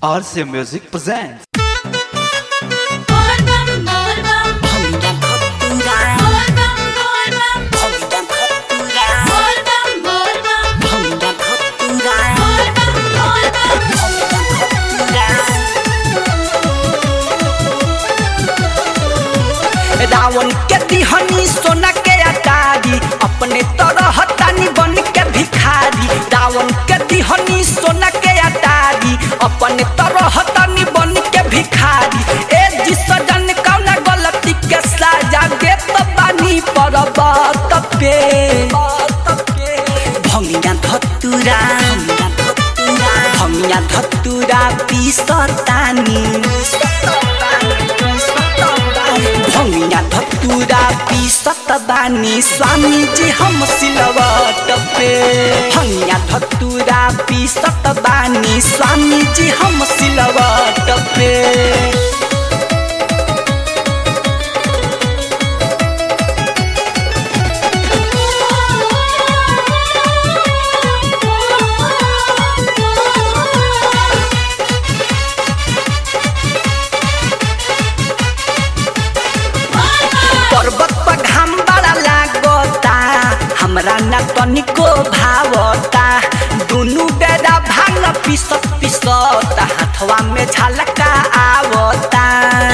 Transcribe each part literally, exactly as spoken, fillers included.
R C Music presents. Ravan के दिहनी सोना के अटारी अपने तरह तानी बन के भिखारी। रावण के दिहनी सोना के अटारी अपने तरह तानी बन के भिखारी। ए जी सजन कौना गलती के सजा देत बानी पर्वत पे। भंगिया धतुरा भंगिया धतुरा पीसतानी भंगिया धतुरा पीसत बानी स्वामी जी हम सिलवट पे। भंगिया धतुरा पीसत बानी स्वामी जी हम सिलवट पे। हमरा न तनिको भावता दुनु बेरा भांग पिसत पिसत हाथवा में झलका आवता।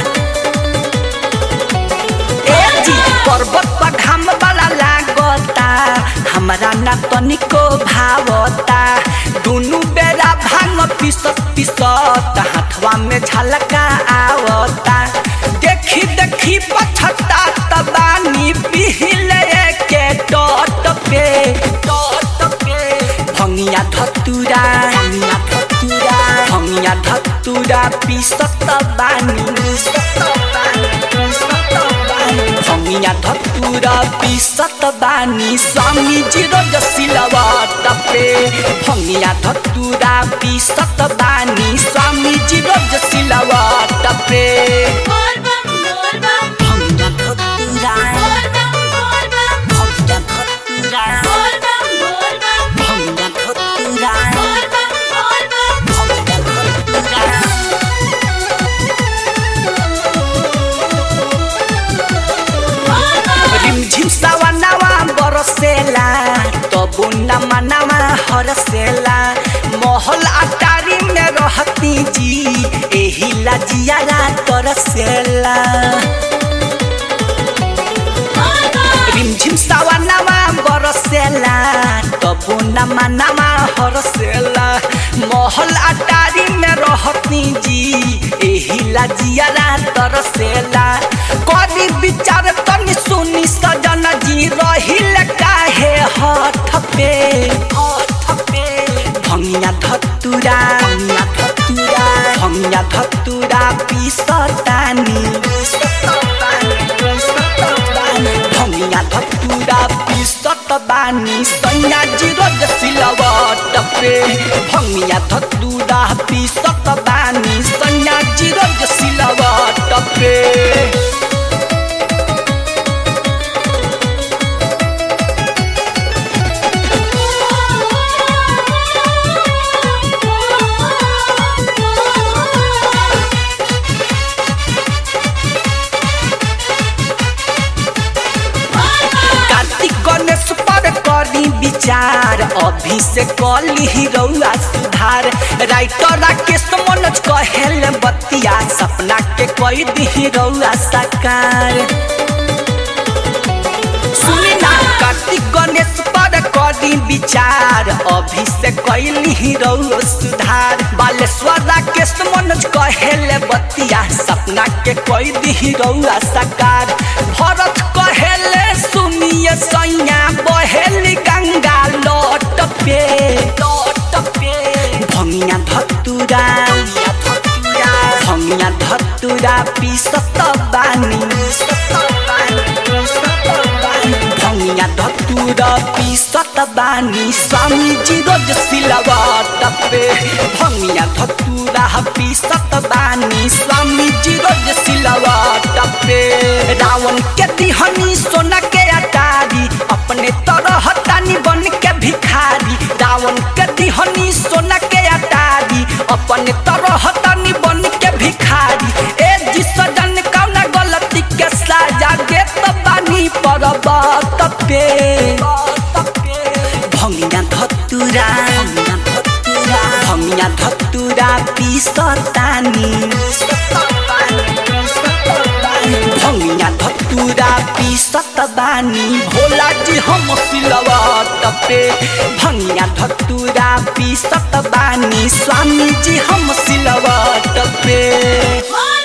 ए जी पर्वत पर घाम वाला लागता हमरा न तनिको भावता दुनु बेरा भांग पिसत पिसत हाथवा में झलका आवता। देखी देखी पछता तबानी पिहिले के टट पे टट पे। भंगिया धतुरा भंगिया धतुरा भंगिया धतुरा पीसत बानी भंगिया धतुरा पीसत बानी स्वामी जी रोज सिलवट पे। भंगिया धतुरा पीसत बानी स्वामी जी रोज सिलवट पे। भंगिया धतुरा रिमझिम सवनवा बरसेला तबु न मनवा हरसेला। महल अटारी में रहती जी एही लजियारा तरसेला। रिमझिम सवनवा बरसेला तबु न मनवा हरसेला। महल अटारी में रहती जी एही लजियारा तरसेला। कदी विचार तनी सुनी सजन जी रहिल काहे हठ पे हठ पे। भंगिया धतुरा भंगिया धतुरा भंगिया धतुरा पीसतानी भंगिया धतुरा पीसत बानी सैया जी रोज सिलवट पे। भंगिया धतुरा पीसत बानी सैया जी रोज सिलवट पे। विचार अभी से कली रउआ सुधार। राइटर राकेश मनोज कहेल बतिया सपना के कोई दी रउआ साकार। सुनी ना कार्तिक गणेश पर करी विचार अभी से कली रउआ सुधार। बालेश्वर राकेश मनोज कहेल बतिया सपना के कोई दी रउआ साकार। भरत कहेले सुनिए सैया बहेली गंगा लौट पे लौट पे। भंगिया धतुरा भंगिया धतुरा पीसत बानी भंगिया धतुरा पीसत बानी स्वामी जी रोज सिलवट पे। भंगिया धतुरा पीसत बानी स्वामी जी रोज सिलवट पे। रावण के दिहनी सोना के अटारी अपने तरह तानी बन के भिखारी। रावण के दिहनी सोना के अटारी अपने तरह कत पे भंगिया धतुरा भंगिया धतुरा पीसतानी भंगिया धतुरा पीसत बानी भोला जी हम सिलवट पे भंगिया धतुरा पीसत बानी स्वामी जी हम सिलवट पे।